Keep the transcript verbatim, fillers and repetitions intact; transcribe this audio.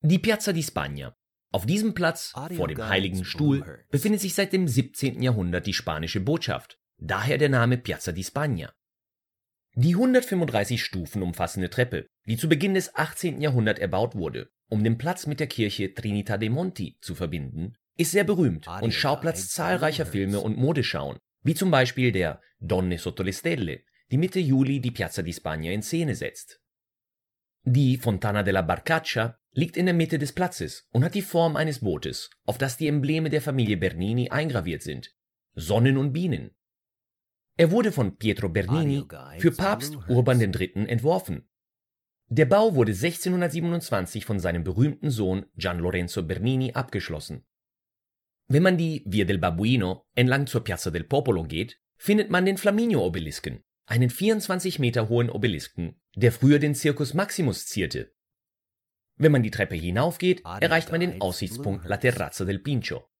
Die Piazza di Spagna. Auf diesem Platz, vor dem Heiligen Stuhl, befindet sich seit dem siebzehnten Jahrhundert die spanische Botschaft, daher der Name Piazza di Spagna. Die hundertfünfunddreißig Stufen umfassende Treppe, die zu Beginn des achtzehnten Jahrhunderts erbaut wurde, um den Platz mit der Kirche Trinità dei Monti zu verbinden, ist sehr berühmt und Schauplatz zahlreicher Filme und Modeschauen, wie zum Beispiel der Donne sotto le stelle, die Mitte Juli die Piazza di Spagna in Szene setzt. Die Fontana della Barcaccia liegt in der Mitte des Platzes und hat die Form eines Bootes, auf das die Embleme der Familie Bernini eingraviert sind: Sonnen und Bienen. Er wurde von Pietro Bernini für Papst Urban der Dritte entworfen. Der Bau wurde sechzehnhundertsiebenundzwanzig von seinem berühmten Sohn Gian Lorenzo Bernini abgeschlossen. Wenn man die Via del Babuino entlang zur Piazza del Popolo geht, findet man den Flaminio-Obelisken, einen vierundzwanzig Meter hohen Obelisken, der früher den Circus Maximus zierte. Wenn man die Treppe hinaufgeht, erreicht man den Aussichtspunkt La Terrazza del Pincio.